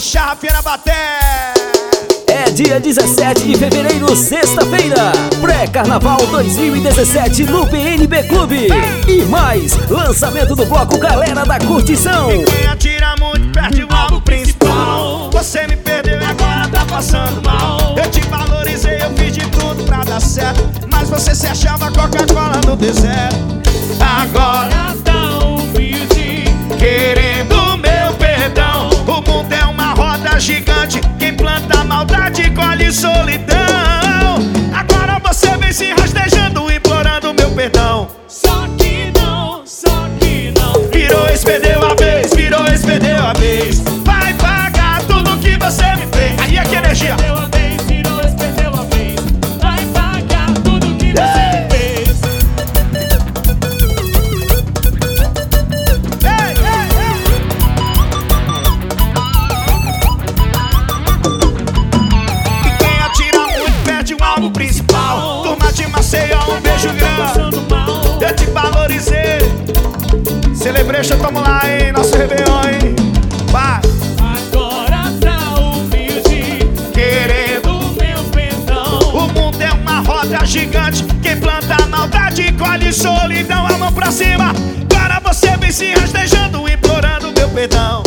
Charrafia na bateria. É dia 17 de fevereiro, sexta-feira, pré-carnaval 2017 no PNB Clube. E mais, lançamento do bloco Galera da Curtição. E quem atira muito perde o alvo principal. Você me perdeu e agora tá passando mal. Eu te valorizei, eu fiz de tudo pra dar certo, mas você se achava Coca-Cola no deserto. Agora tá humilde, querendo meu perdão. O mundo é uma roda gigante, quem planta maldade colhe solidão. Agora você vem se rastejando, implorando meu perdão. Só que não. Virou ex, perdeu a vez, virou ex, perdeu a vez. Vai pagar tudo que você me fez. Aí é que energia. Perdeu a vez, virou ex, perdeu a vez. Vai pagar tudo que você me fez. E quem atira muito perde o alvo principal. Turma de Maceió, um beijo grande. Eu te valorizei. Celebration, tamo lá, hein? Nosso Réveillon, hein? Vai! Agora tá humilde, Querendo meu perdão. o mundo é uma roda gigante, quem planta a maldade colhe solidão. A mão pra cima, agora você vem se rastejando, implorando meu perdão.